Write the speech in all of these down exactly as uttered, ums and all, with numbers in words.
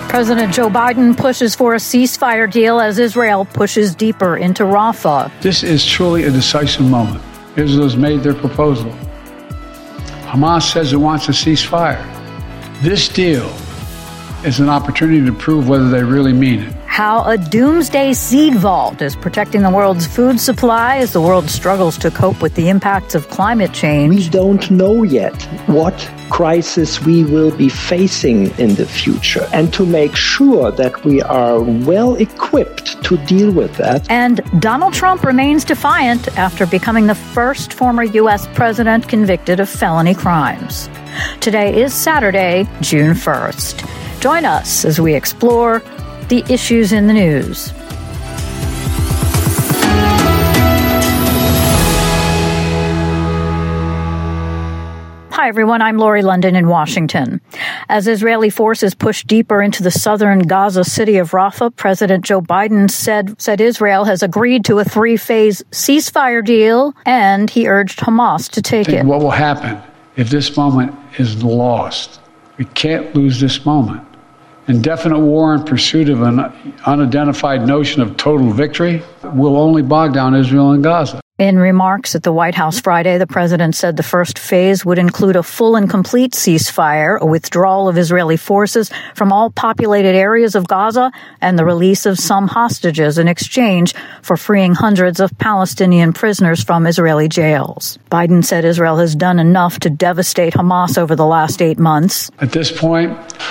President Joe Biden pushes for a ceasefire deal as Israel pushes deeper into Rafah. This is truly a decisive moment. Israel has made their proposal. Hamas says it wants a ceasefire. This deal is an opportunity to prove whether they really mean it. How a doomsday seed vault is protecting the world's food supply as the world struggles to cope with the impacts of climate change. We don't know yet what crisis we will be facing in the future, and to make sure that we are well equipped to deal with that. And Donald Trump remains defiant after becoming the first former U S president convicted of felony crimes. Today is Saturday, June first. Join us as we explore the issues in the news. Hi, everyone. I'm Lori London in Washington. As Israeli forces push deeper into the southern Gaza city of Rafah, President Joe Biden said, said Israel has agreed to a three-phase ceasefire deal, and he urged Hamas to take it. What will happen if this moment is lost? We can't lose this moment. Indefinite war in pursuit of an unidentified notion of total victory will only bog down Israel and Gaza. In remarks at the White House Friday, the president said the first phase would include a full and complete ceasefire, a withdrawal of Israeli forces from all populated areas of Gaza, and the release of some hostages in exchange for freeing hundreds of Palestinian prisoners from Israeli jails. Biden said Israel has done enough to devastate Hamas over the last eight months. At this point,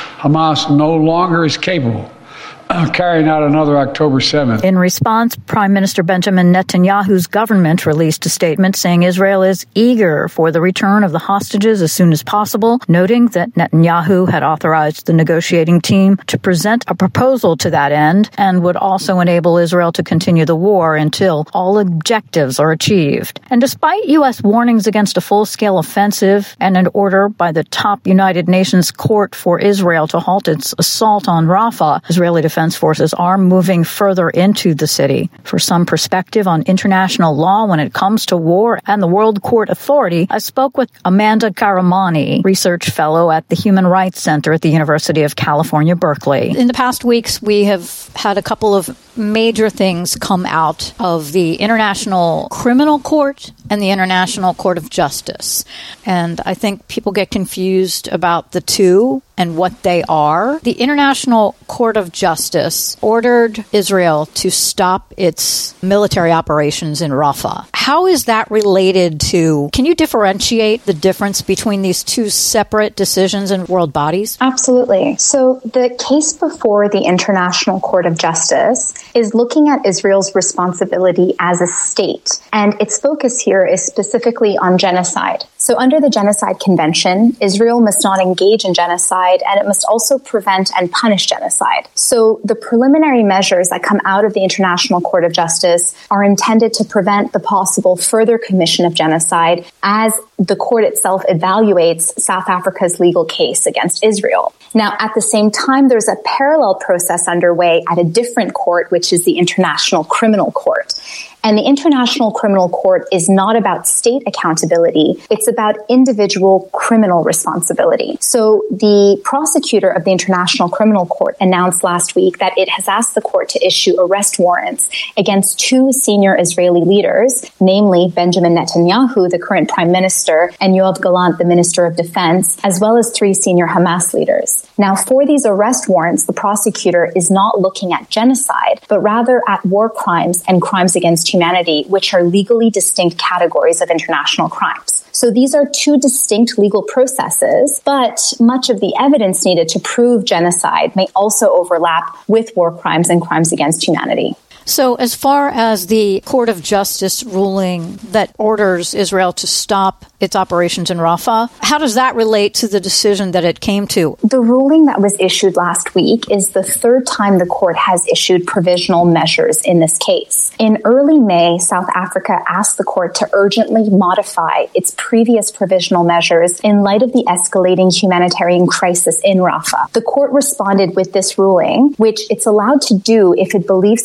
Hamas no longer is capable carrying out another October seventh. In response, Prime Minister Benjamin Netanyahu's government released a statement saying Israel is eager for the return of the hostages as soon as possible, noting that Netanyahu had authorized the negotiating team to present a proposal to that end and would also enable Israel to continue the war until all objectives are achieved. And despite U S warnings against a full-scale offensive and an order by the top United Nations Court for Israel to halt its assault on Rafah, Israeli Defense forces are moving further into the city. For some perspective on international law when it comes to war and the World Court Authority, I spoke with Amanda Karamani, research fellow at the Human Rights Center at the University of California, Berkeley. In the past weeks, we have had a couple of major things come out of the International Criminal Court and the International Court of Justice. And I think people get confused about the two and what they are. The International Court of Justice ordered Israel to stop its military operations in Rafah. How is that related to, can you differentiate the difference between these two separate decisions and world bodies? Absolutely. So the case before the International Court of Justice is looking at Israel's responsibility as a state. And its focus here is specifically on genocide. So under the Genocide Convention, Israel must not engage in genocide, and it must also prevent and punish genocide. So the preliminary measures that come out of the International Court of Justice are intended to prevent the possible further commission of genocide as the court itself evaluates South Africa's legal case against Israel. Now, at the same time, there's a parallel process underway at a different court, which is the International Criminal Court. And the International Criminal Court is not about state accountability. It's about individual criminal responsibility. So the prosecutor of the International Criminal Court announced last week that it has asked the court to issue arrest warrants against two senior Israeli leaders, namely Benjamin Netanyahu, the current prime minister, and Yoav Gallant, the minister of defense, as well as three senior Hamas leaders. Now, for these arrest warrants, the prosecutor is not looking at genocide, but rather at war crimes and crimes against humanity, which are legally distinct categories of international crimes. So these are two distinct legal processes, but much of the evidence needed to prove genocide may also overlap with war crimes and crimes against humanity. So as far as the Court of Justice ruling that orders Israel to stop its operations in Rafah, how does that relate to the decision that it came to? The ruling that was issued last week is the third time the court has issued provisional measures in this case. In early May, South Africa asked the court to urgently modify its previous provisional measures in light of the escalating humanitarian crisis in Rafah. The court responded with this ruling, which it's allowed to do if it believes that there's been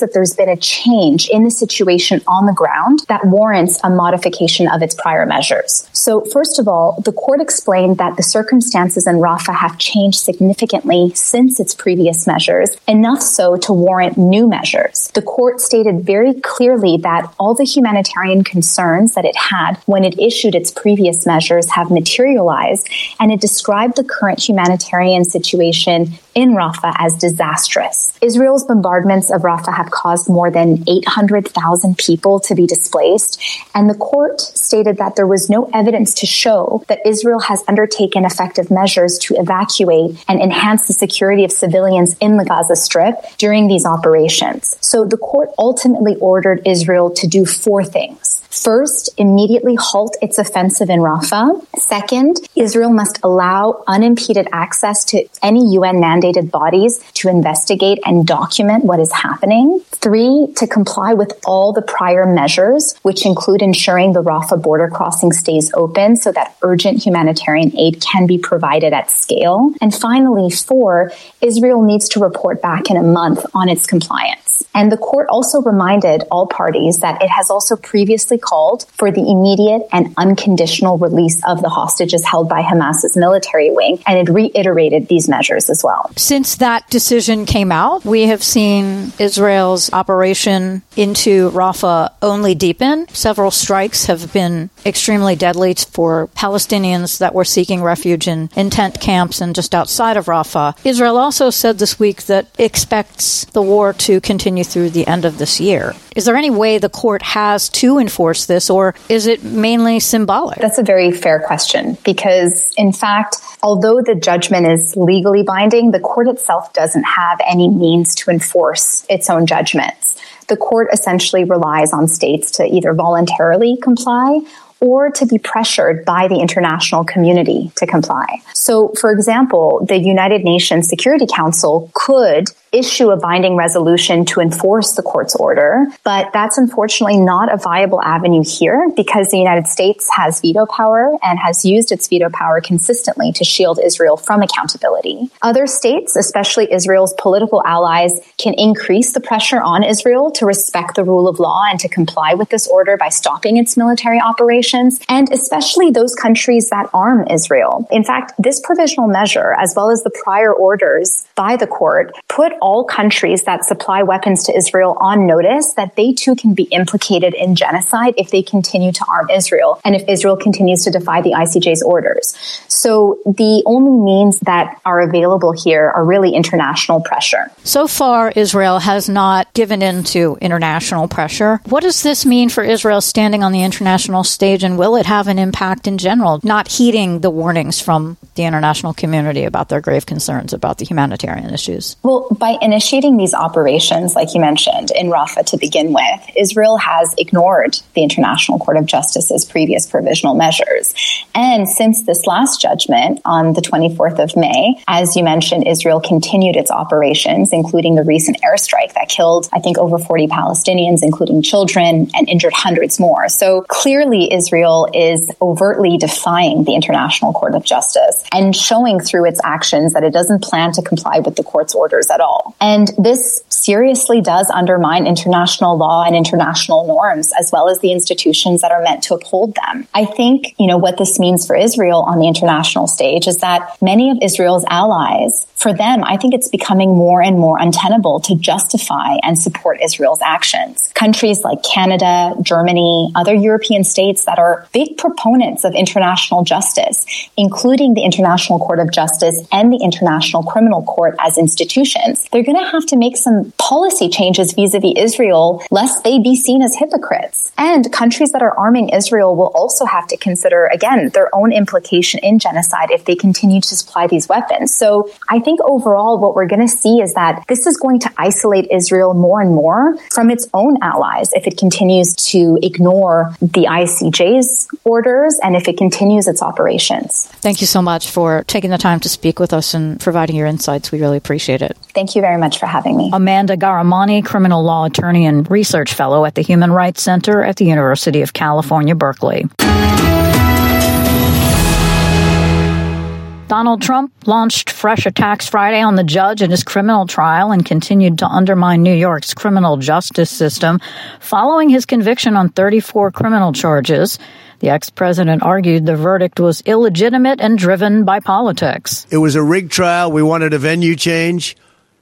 been a change in the situation on the ground that warrants a modification of its prior measures. So first of all, the court explained that the circumstances in Rafah have changed significantly since its previous measures, enough so to warrant new measures. The court stated very clearly that all the humanitarian concerns that it had when it issued its previous measures have materialized, and it described the current humanitarian situation in Rafah as disastrous. Israel's bombardments of Rafah have caused more than eight hundred thousand people to be displaced, and the court stated that there was no evidence to show that Israel has undertaken effective measures to evacuate and enhance the security of civilians in the Gaza Strip during these operations. So the court ultimately ordered Israel to do four things. First, immediately halt its offensive in Rafah. Second, Israel must allow unimpeded access to any U N mandated bodies to investigate and document what is happening. Three, to comply with all the prior measures, which include ensuring the Rafah border crossing stays open so that urgent humanitarian aid can be provided at scale. And finally, four, Israel needs to report back in a month on its compliance. And the court also reminded all parties that it has also previously called for the immediate and unconditional release of the hostages held by Hamas's military wing, and it reiterated these measures as well. Since that decision came out, we have seen Israel's operation into Rafah only deepen. Several strikes have been extremely deadly for Palestinians that were seeking refuge in, in tent camps and just outside of Rafah. Israel also said this week that it expects the war to continue through the end of this year. Is there any way the court has to enforce this, or is it mainly symbolic? That's a very fair question, because, in fact, although the judgment is legally binding, the court itself doesn't have any means to enforce its own judgments. The court essentially relies on states to either voluntarily comply or to be pressured by the international community to comply. So, for example, the United Nations Security Council could issue a binding resolution to enforce the court's order, but that's unfortunately not a viable avenue here because the United States has veto power and has used its veto power consistently to shield Israel from accountability. Other states, especially Israel's political allies, can increase the pressure on Israel to respect the rule of law and to comply with this order by stopping its military operations, and especially those countries that arm Israel. In fact, this provisional measure, as well as the prior orders by the court, put all countries that supply weapons to Israel on notice that they too can be implicated in genocide if they continue to arm Israel and if Israel continues to defy the I C J's orders. So the only means that are available here are really international pressure. So far, Israel has not given in to international pressure. What does this mean for Israel standing on the international stage, and will it have an impact in general, not heeding the warnings from the international community about their grave concerns about the humanitarian issues? Well, by initiating these operations, like you mentioned, in Rafah to begin with, Israel has ignored the International Court of Justice's previous provisional measures. And since this last judgment on the twenty-fourth of May, as you mentioned, Israel continued its operations, including the recent airstrike that killed, I think, over forty Palestinians, including children, and injured hundreds more. So clearly, Israel is overtly defying the International Court of Justice and showing through its actions that it doesn't plan to comply with the court's orders at all. And this seriously does undermine international law and international norms, as well as the institutions that are meant to uphold them. I think, you know, what this means for Israel on the international stage is that many of Israel's allies, for them, I think it's becoming more and more untenable to justify and support Israel's actions. Countries like Canada, Germany, other European states that are big proponents of international justice, including the International Court of Justice and the International Criminal Court as institutions, they're going to have to make some policy changes vis-a-vis Israel, lest they be seen as hypocrites. And countries that are arming Israel will also have to consider, again, their own implication in genocide if they continue to supply these weapons. So I think overall what we're going to see is that this is going to isolate Israel more and more from its own allies if it continues to ignore the I C J's orders and if it continues its operations. Thank you so much for taking the time to speak with us and providing your insights. We really appreciate it. Thank you very much for having me. Amanda Garamani, criminal law attorney and research fellow at the Human Rights Center at the University of California, Berkeley. Donald Trump launched fresh attacks Friday on the judge in his criminal trial and continued to undermine New York's criminal justice system following his conviction on thirty-four criminal charges. The ex-president argued the verdict was illegitimate and driven by politics. It was a rigged trial. We wanted a venue change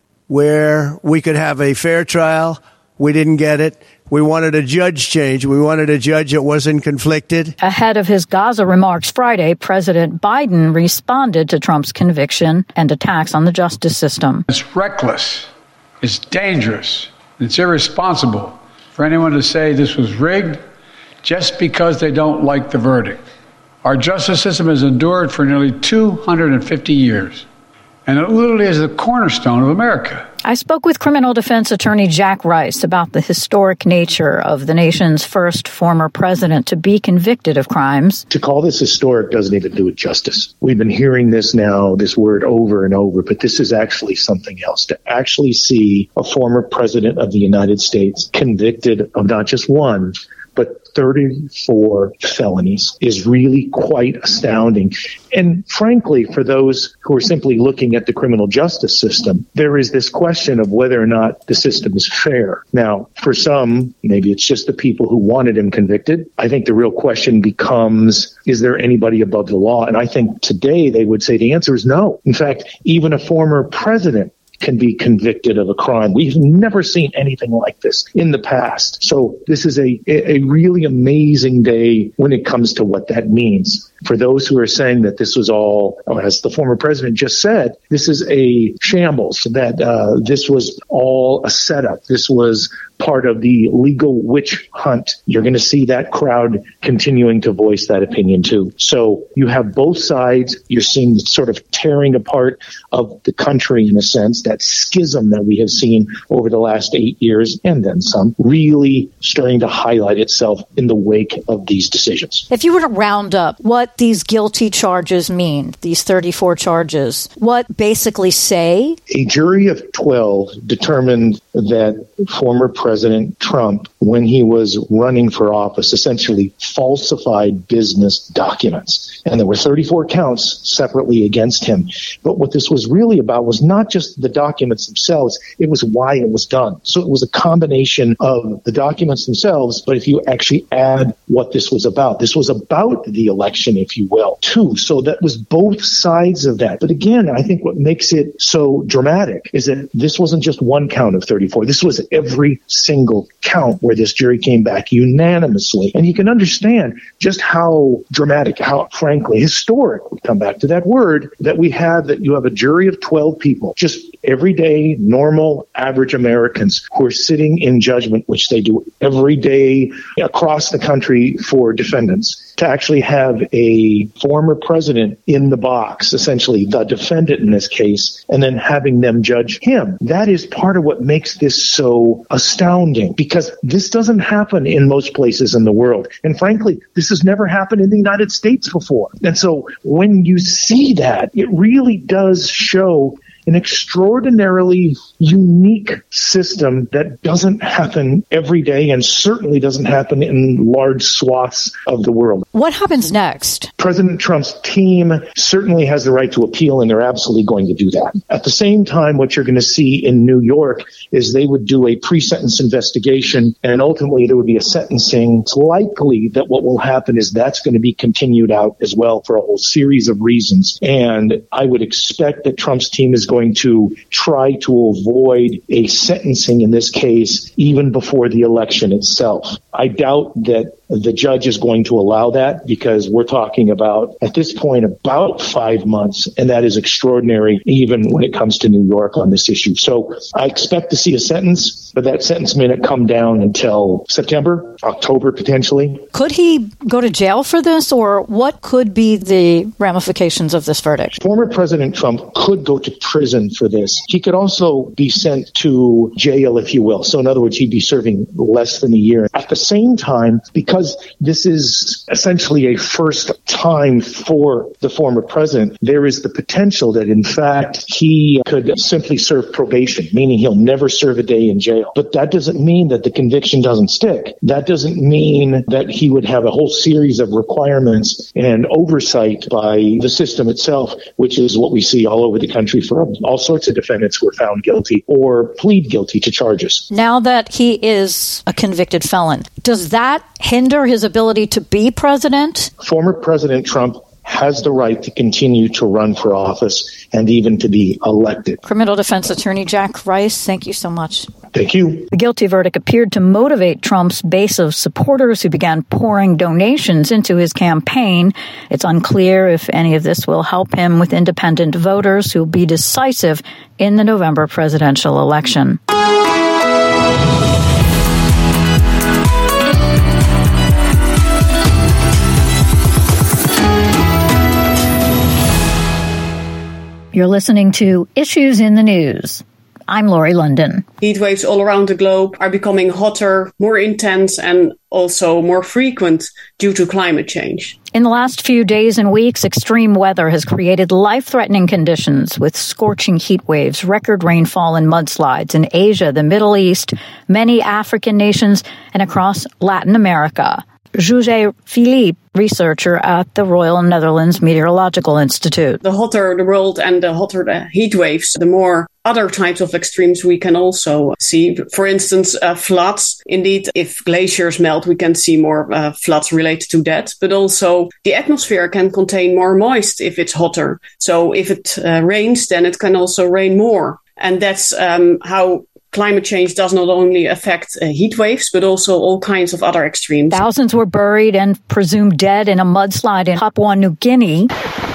where we could have a fair trial. We didn't get it. We wanted a judge change. We wanted a judge that wasn't conflicted. Ahead of his Gaza remarks Friday, President Biden responded to Trump's conviction and attacks on the justice system. It's reckless. It's dangerous. It's irresponsible for anyone to say this was rigged just because they don't like the verdict. Our justice system has endured for nearly two hundred fifty years, and it literally is the cornerstone of America. I spoke with criminal defense attorney Jack Rice about the historic nature of the nation's first former president to be convicted of crimes. To call this historic doesn't even do it justice. We've been hearing this now, this word over and over, but this is actually something else. To actually see a former president of the United States convicted of not just one, but thirty-four felonies is really quite astounding. And frankly, for those who are simply looking at the criminal justice system, there is this question of whether or not the system is fair. Now, for some, maybe it's just the people who wanted him convicted. I think the real question becomes, is there anybody above the law? And I think today they would say the answer is no. In fact, even a former president can be convicted of a crime. We've never seen anything like this in the past. So this is a, a really amazing day when it comes to what that means. For those who are saying that this was all, as the former president just said, this is a shambles, that uh, this was all a setup. This was part of the legal witch hunt. You're going to see that crowd continuing to voice that opinion too. So you have both sides. You're seeing sort of tearing apart of the country in a sense, that schism that we have seen over the last eight years and then some, really starting to highlight itself in the wake of these decisions. If you were to round up what these guilty charges mean, these thirty-four charges, what basically say? A jury of twelve determined that former President Trump, when he was running for office, essentially falsified business documents. And there were thirty-four counts separately against him. But what this was really about was not just the documents themselves, it was why it was done. So it was a combination of the documents themselves, but if you actually add what this was about, this was about the election, if you will, too. So that was both sides of that. But again, I think what makes it so dramatic is that this wasn't just one count of thirty-four. This was every single count where this jury came back unanimously. And you can understand just how dramatic, how frankly historic, we come back to that word, that we have, that you have a jury of twelve people, just everyday, normal, average Americans who are sitting in judgment, which they do every day across the country for defendants, to actually have a former president in the box, essentially the defendant in this case, and then having them judge him. That is part of what makes this so astounding, because this doesn't happen in most places in the world. And frankly, this has never happened in the United States before. And so when you see that, it really does show an extraordinarily unique system that doesn't happen every day and certainly doesn't happen in large swaths of the world. What happens next? President Trump's team certainly has the right to appeal, and they're absolutely going to do that. At the same time, what you're going to see in New York is they would do a pre-sentence investigation, and ultimately there would be a sentencing. It's likely that what will happen is that's going to be continued out as well for a whole series of reasons. And I would expect that Trump's team is going going to try to avoid a sentencing in this case even before the election itself. I doubt that the judge is going to allow that, because we're talking about, at this point, about five months, and that is extraordinary even when it comes to New York on this issue. So I expect to see a sentence, but that sentence may not come down until September, October potentially. Could he go to jail for this, or what could be the ramifications of this verdict? Former President Trump could go to prison for this. He could also be sent to jail, if you will. So in other words, he'd be serving less than a year. At the same time, because this is essentially a first time for the former president, there is the potential that, in fact, he could simply serve probation, meaning he'll never serve a day in jail. trial. But that doesn't mean that the conviction doesn't stick. That doesn't mean that he would have a whole series of requirements and oversight by the system itself, which is what we see all over the country for all sorts of defendants who are found guilty or plead guilty to charges. Now that he is a convicted felon, does that hinder his ability to be president? Former President Trump has the right to continue to run for office and even to be elected. Criminal defense attorney Jack Rice, thank you so much. Thank you. The guilty verdict appeared to motivate Trump's base of supporters who began pouring donations into his campaign. It's unclear if any of this will help him with independent voters who will be decisive in the November presidential election. You're listening to Issues in the News. I'm Laurie London. Heat waves all around the globe are becoming hotter, more intense, and also more frequent due to climate change. In the last few days and weeks, extreme weather has created life-threatening conditions with scorching heat waves, record rainfall, and mudslides in Asia, the Middle East, many African nations, and across Latin America. Jugé Philippe, researcher at the Royal Netherlands Meteorological Institute. The hotter the world and the hotter the heat waves, the more other types of extremes we can also see. For instance, uh, floods. Indeed, if glaciers melt, we can see more uh, floods related to that. But also the atmosphere can contain more moist if it's hotter. So if it uh, rains, then it can also rain more. And that's um, how climate change does not only affect uh, heat waves, but also all kinds of other extremes. Thousands were buried and presumed dead in a mudslide in Papua New Guinea,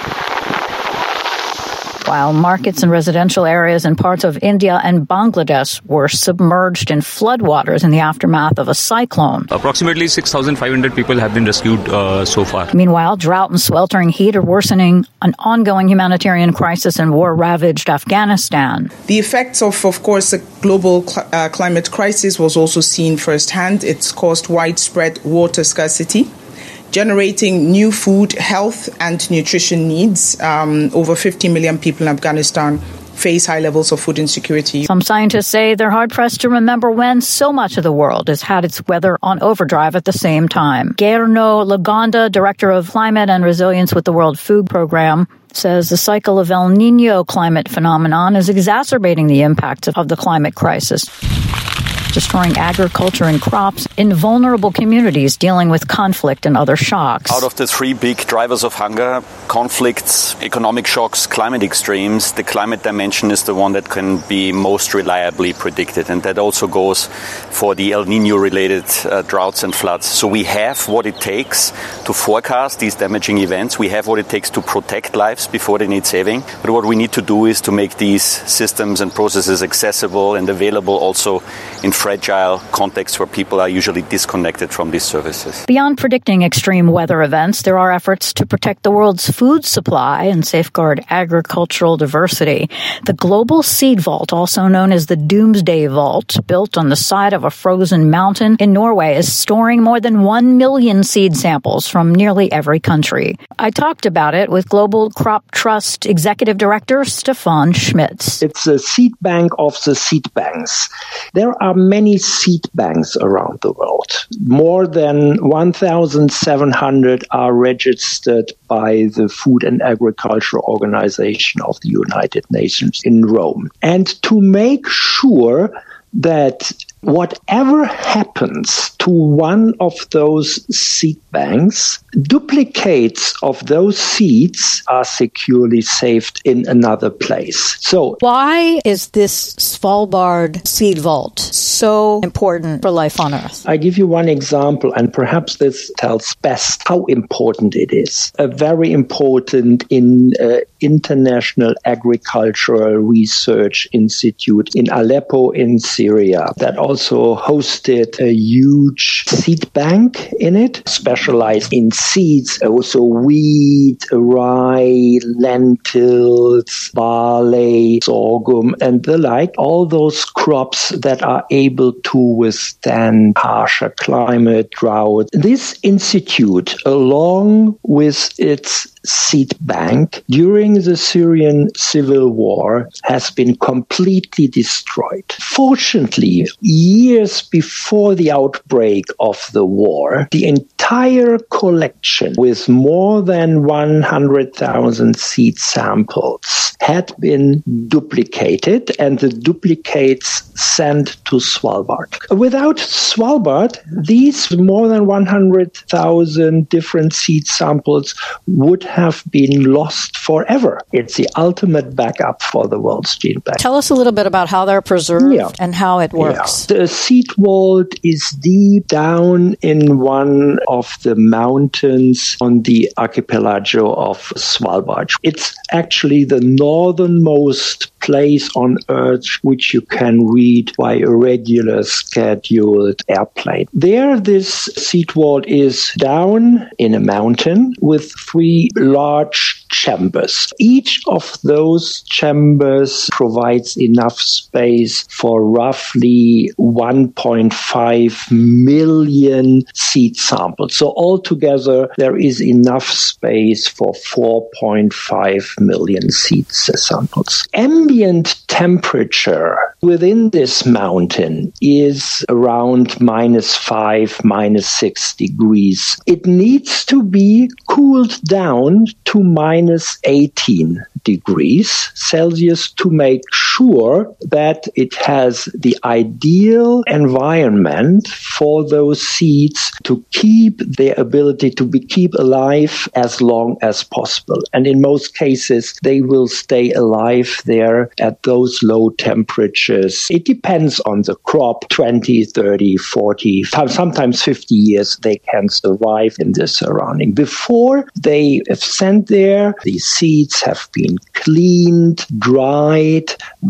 while markets and residential areas in parts of India and Bangladesh were submerged in floodwaters in the aftermath of a cyclone. Approximately six thousand five hundred people have been rescued uh, so far. Meanwhile, drought and sweltering heat are worsening an ongoing humanitarian crisis in war-ravaged Afghanistan. The effects of, of course, the global cl- uh, climate crisis was also seen firsthand. It's caused widespread water scarcity, generating new food, health and nutrition needs. Um, over fifty million people in Afghanistan face high levels of food insecurity. Some scientists say they're hard-pressed to remember when so much of the world has had its weather on overdrive at the same time. Guillermo Lagonda, director of climate and resilience with the World Food Program, says the cycle of El Niño climate phenomenon is exacerbating the impacts of the climate crisis, destroying agriculture and crops in vulnerable communities dealing with conflict and other shocks. Out of the three big drivers of hunger, conflicts, economic shocks, climate extremes, the climate dimension is the one that can be most reliably predicted. And that also goes for the El Niño-related uh, droughts and floods. So we have what it takes to forecast these damaging events. We have what it takes to protect lives before they need saving. But what we need to do is to make these systems and processes accessible and available also in fragile contexts where people are usually disconnected from these services. Beyond predicting extreme weather events, there are efforts to protect the world's food supply and safeguard agricultural diversity. The Global Seed Vault, also known as the Doomsday Vault, built on the side of a frozen mountain in Norway, is storing more than one million seed samples from nearly every country. I talked about it with Global Crop Trust Executive Director Stefan Schmitz. It's a seed bank of the seed banks. There are many seed banks around the world. More than one thousand seven hundred are registered by the Food and Agriculture Organization of the United Nations in Rome. And to make sure that whatever happens to one of those seed banks, duplicates of those seeds are securely saved in another place. So, why is this Svalbard Seed Vault so important for life on Earth? I give you one example, and perhaps this tells best how important it is. A very important in uh, International Agricultural Research Institute in Aleppo in Syria that also hosted a huge seed bank in it, specialized in seeds, also wheat, rye, lentils, barley, sorghum, and the like. All those crops that are able to withstand harsher climate, drought. This institute, along with its seed bank during the Syrian civil war has been completely destroyed. Fortunately, years before the outbreak of the war, the entire collection with more than one hundred thousand seed samples had been duplicated and the duplicates sent to Svalbard. Without Svalbard, these more than one hundred thousand different seed samples would have been lost forever. It's the ultimate backup for the world's gene bank. Tell us a little bit about how they're preserved yeah. and how it works. Yeah. The seed vault is deep down in one of the mountains on the archipelago of Svalbard. It's actually the northernmost place on Earth which you can read by a regular scheduled airplane. There, this seed vault is down in a mountain with three large chambers. Each of those chambers provides enough space for roughly one point five million seed samples. So altogether, there is enough space for four point five million seed samples. Ambient temperature within this mountain is around minus five, minus six degrees. It needs to be cooled down to minus eighteen degrees Celsius to make sure that it has the ideal environment for those seeds to keep their ability to be keep alive as long as possible. And in most cases, they will stay alive there at those low temperatures. It depends on the crop, twenty, thirty, forty, sometimes fifty years they can survive in this surrounding. Before they have sent there, the seeds have been cleaned, dried,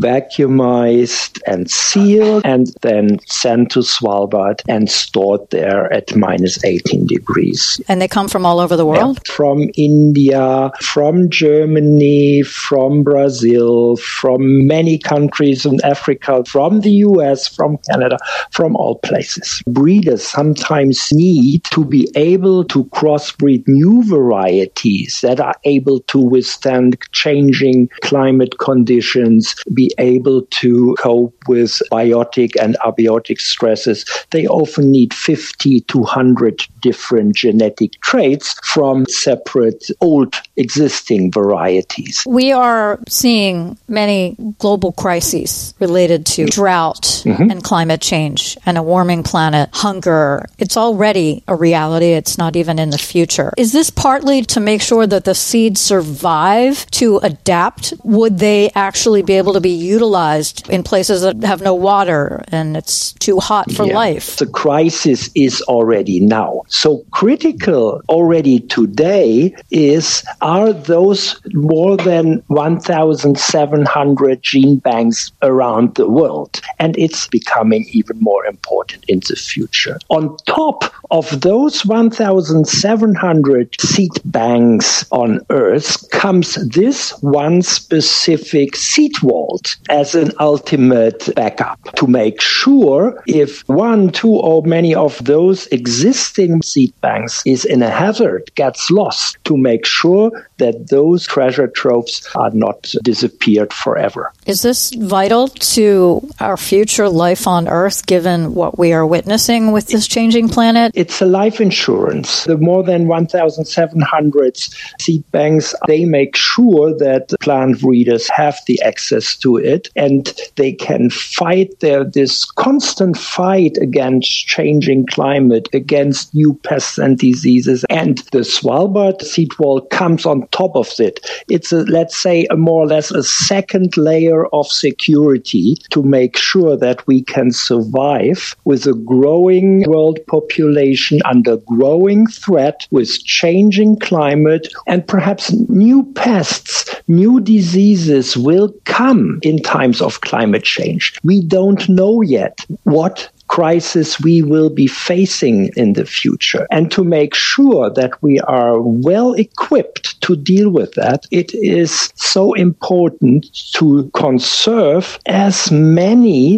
vacuumized, and sealed, and then sent to Svalbard and stored there at minus eighteen degrees. And they come from all over the world? Yeah, from India, from Germany, from Brazil, from many countries in Africa, from the U S, from Canada, from all places. Breeders sometimes need to be able to crossbreed new varieties that are able to withstand changing climate conditions, be able to cope with biotic and abiotic stresses. They often need fifty to one hundred different genetic traits from separate old existing varieties. We are seeing many global crises related to drought mm-hmm. and climate change and a warming planet, hunger. It's already a reality. It's not even in the future. Is this partly to make sure that the seeds survive to adapt? Would they actually be able to be utilized in places that have no water and it's too hot for yeah. life? The crisis is already now. So critical already today is, are those more than one thousand seven hundred gene banks around the world? And it's becoming even more important in the future. On top of those one thousand seven hundred seed banks on Earth comes this one specific seed vault as an ultimate backup to make sure if one, two, or many of those existing seed banks is in a hazard, gets lost, to make sure that those treasure troves are not disappeared forever. Is this vital to our future life on Earth, given what we are witnessing with this changing planet? It's a life insurance. The more than one thousand seven hundred seed banks, they make sure that plant breeders have the access to it, and they can fight their this constant fight against changing climate, against new pests and diseases. And the Svalbard seed vault comes on top of it. It's, a, let's say, a more or less a second layer of security to make sure that we can survive with a growing world population under growing threat, with changing climate, and perhaps new pests, new diseases will come in times of climate change. We don't know yet what crisis we will be facing in the future. And to make sure that we are well equipped to deal with that, it is so important to conserve as many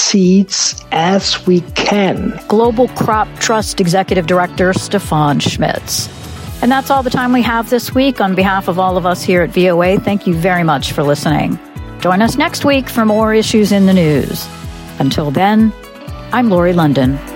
seeds as we can. Global Crop Trust Executive Director Stefan Schmitz. And that's all the time we have this week. On behalf of all of us here at V O A, thank you very much for listening. Join us next week for more issues in the news. Until then, I'm Lori London.